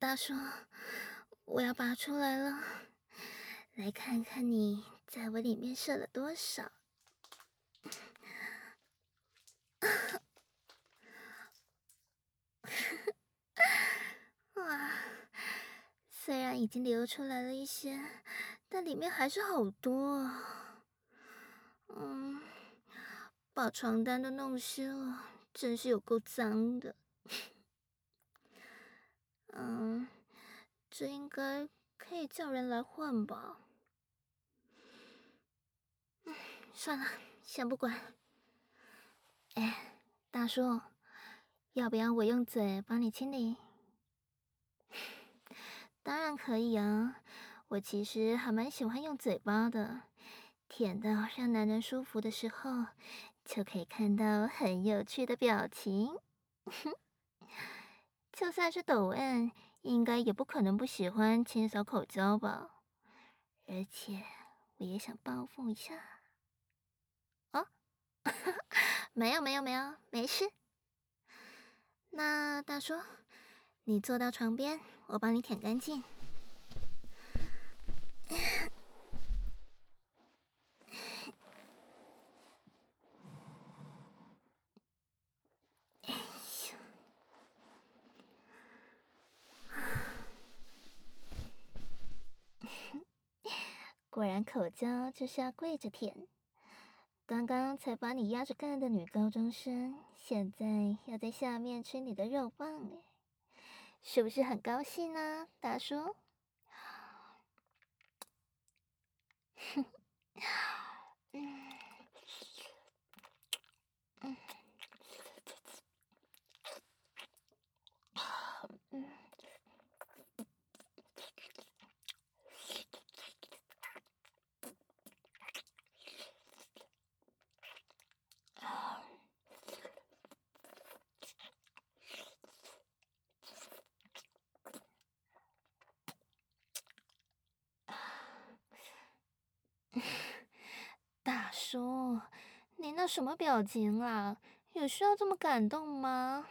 大叔，我要拔出来了，来看看你在我里面射了多少。哇，虽然已经流出来了一些，但里面还是好多啊。嗯，把床单都弄湿了，真是有够脏的。嗯，这应该可以叫人来换吧。算了，先不管。哎，大叔，要不要我用嘴帮你清理？当然可以啊，我其实还蛮喜欢用嘴巴的，舔到让男人舒服的时候，就可以看到很有趣的表情。就算是抖 M，应该也不可能不喜欢清扫口交吧？而且我也想报复一下。哦，没有，没事。那大叔，你坐到床边，我帮你舔干净。果然口交就是要跪着舔。刚刚才把你压着干的女高中生，现在要在下面吃你的肉棒，哎，是不是很高兴呢，大叔？大叔，你那什么表情啊？有需要这么感动吗？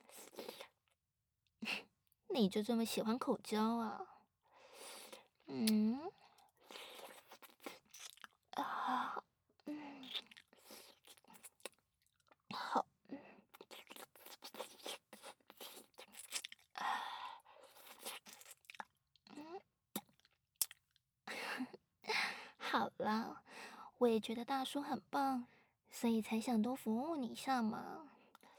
你就这么喜欢口交啊？嗯啊，好，好了，我也觉得大叔很棒，所以才想多服务你一下嘛。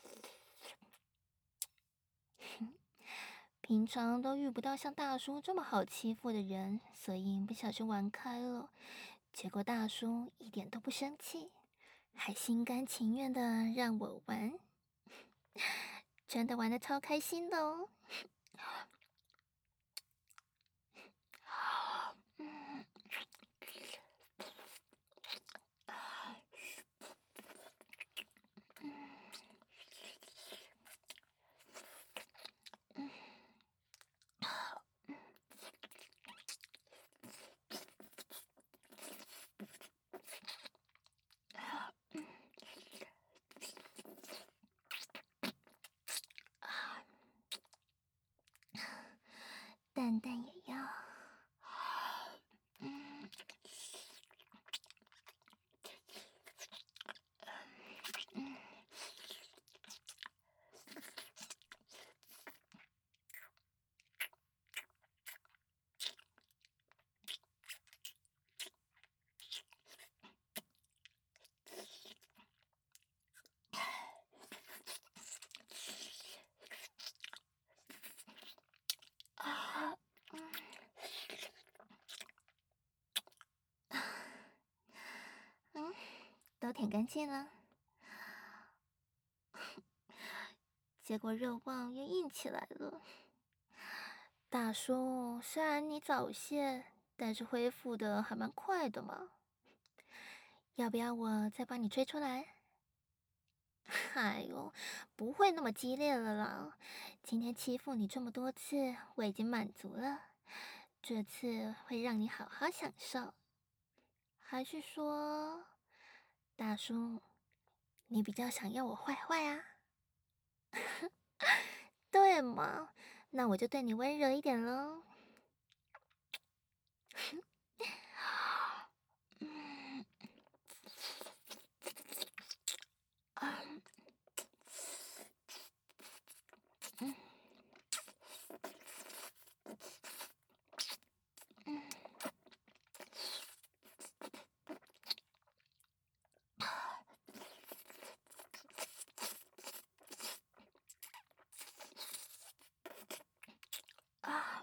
平常都遇不到像大叔这么好欺负的人，所以不小心玩开了。结果大叔一点都不生气，还心甘情愿的让我玩，真的玩的超开心的哦。蛋蛋也要。嗯，都舔干净了，结果肉棒又硬起来了。大叔，虽然你早泄，但是恢复的还蛮快的嘛。要不要我再帮你吹出来？哎呦，不会那么激烈了啦。今天欺负你这么多次，我已经满足了。这次会让你好好享受。还是说，大叔，你比较想要我坏坏啊？对嘛， 那我就对你温柔一点喽。嗯嗯嗯啊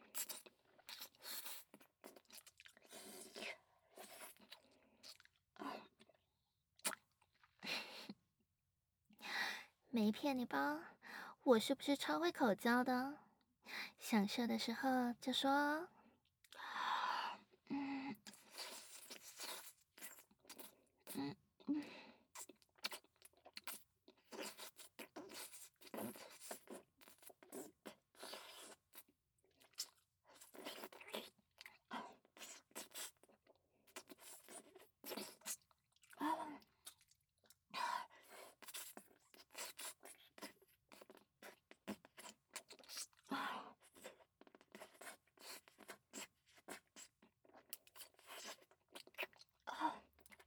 没骗你吧？我是不是超会口交的？想射的时候就说，嗯嗯嗯啊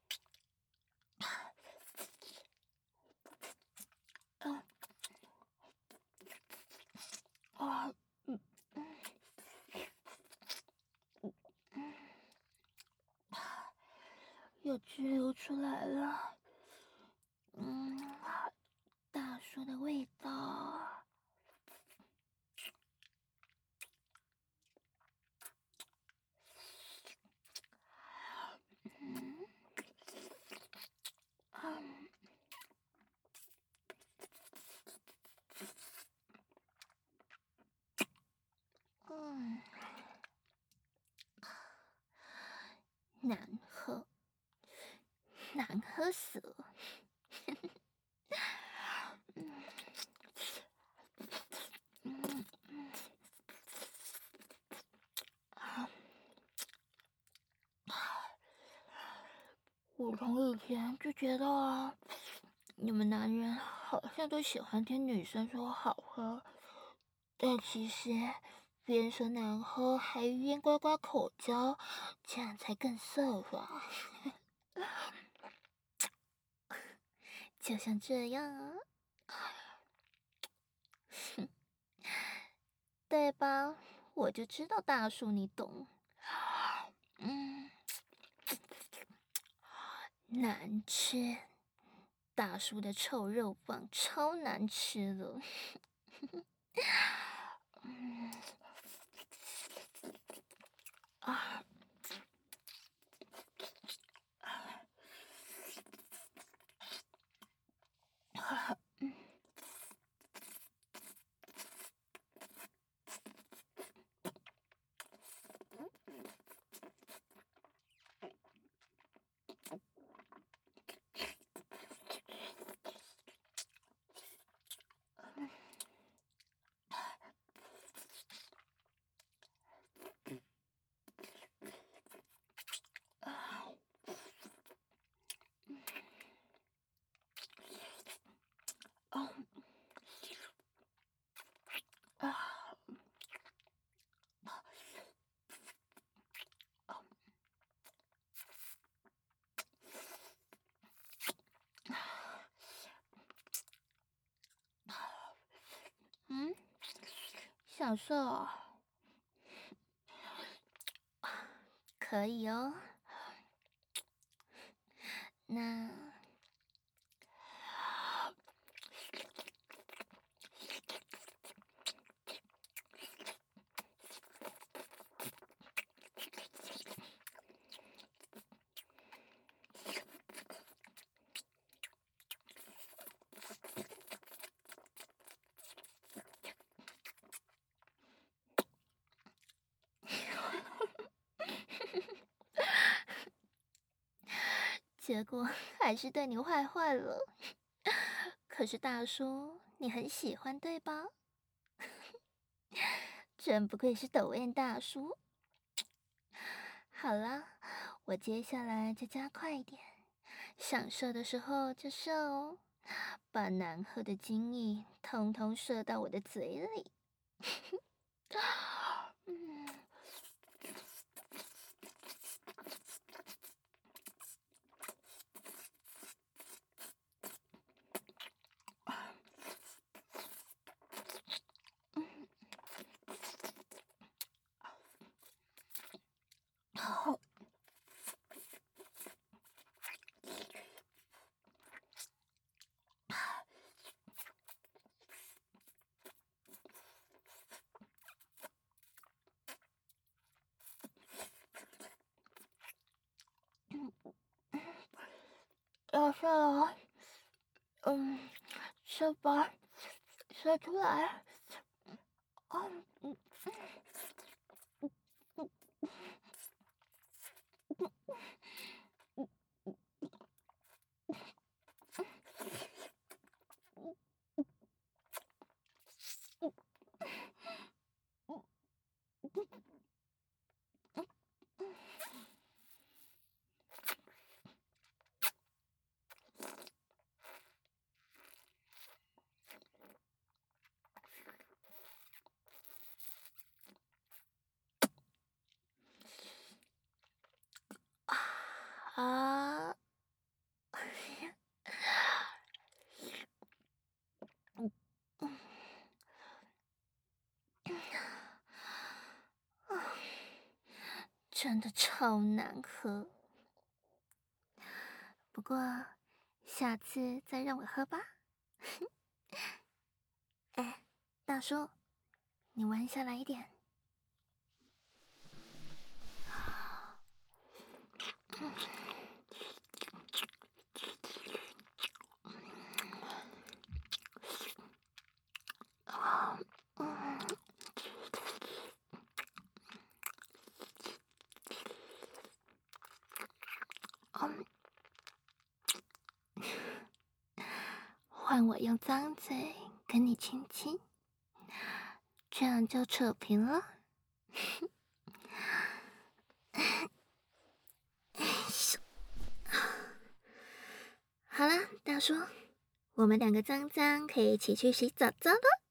啊啊嗯嗯嗯，有汁流出来了。嗯，大叔的味道。嗯嗯嗯，难喝，难喝死了。嗯嗯啊，我从以前就觉得啊，你们男人好像都喜欢听女生说好喝，但其实别人说难喝，还一边呱呱口交，这样才更色吧？就像这样啊，对吧？我就知道大叔你懂。嗯，难吃，大叔的臭肉棒超难吃的。嗯啊啊啊啊啊！嗯，小色可以哦。那结果还是对你坏坏了。可是大叔，你很喜欢对吧？真不愧是抖 M 大叔。好啦，我接下来就加快一点，想射的时候就射哦，把难喝的精液通通射到我的嘴里。 嗯，好，要睡了。嗯，睡吧，睡出来。嗯嗯啊，真的超难喝。不过下次再让我喝吧。哎，大叔，你弯下来一点。嗯，换我用脏嘴跟你亲亲，这样就扯平了。好了，大叔，我们两个脏脏可以一起去洗澡澡了。